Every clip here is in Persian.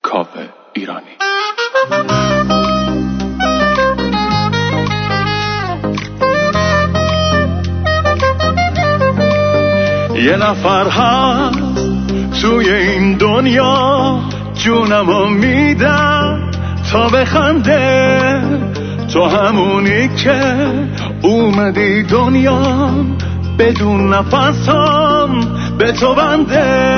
کاوه ایرانی. یه نفر هست توی این دنیا جونمو میدم تا بخنده، تو همونی که اومدی دنیا بدون نفسم به تو بنده.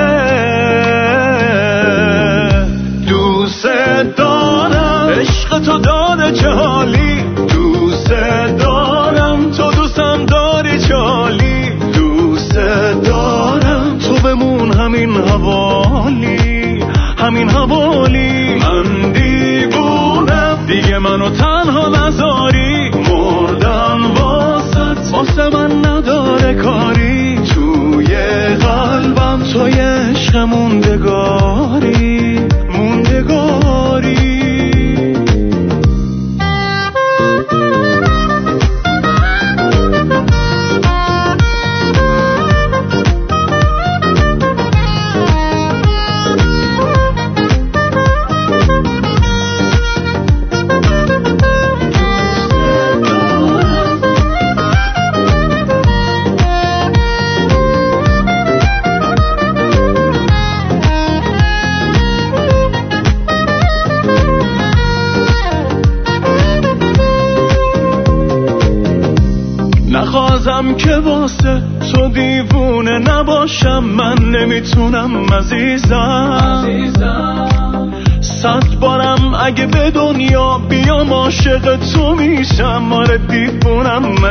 دوست دارم عشق تو داره چه حالی، دوست دارم تو دوستم داری چه حالی، دوست دارم تو بمون همین حوالی همین حوالی. من دیوونم دیگه منو تنها نذاری، مردن واسه من نداره کاری، توی قلبم توی عشق موندگاری موندگاری. نخواستم که واسه تو دیوونه نباشم، من نمیتونم عزیزم. 100 بارم اگه به دنیا بیام عاشق تو میشم، آره دیوونم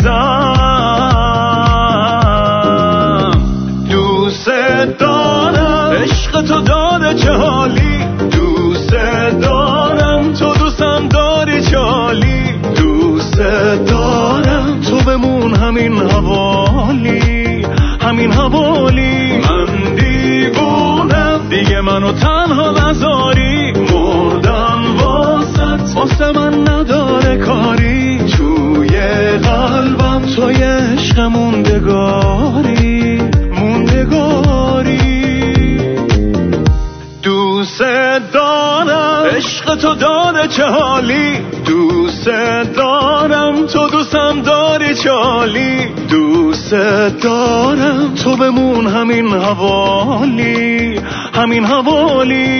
عزیزم. دوست دارم عشق تو داره چه حالی، دوست دارم تو دوستم داری چه حالی، دوست دارم تو بمون همین حوالی همین حوالی. من دیوونم دیگه منو تنها نذاری، مردن واسه من نداره کاری، توی قلبم توی عشق موندگاری موندگاری. دوست دارم عشق تو داره چه حالی، دوست دارم تو دوستم داری چه حالی، دوست دارم تو بمون همین حوالی همین حوالی.